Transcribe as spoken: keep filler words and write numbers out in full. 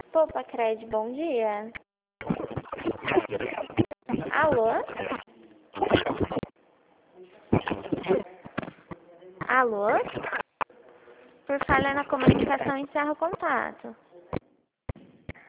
Poupa Cred, bom dia. Alô? Alô? Por falha na comunicação, encerra o contato.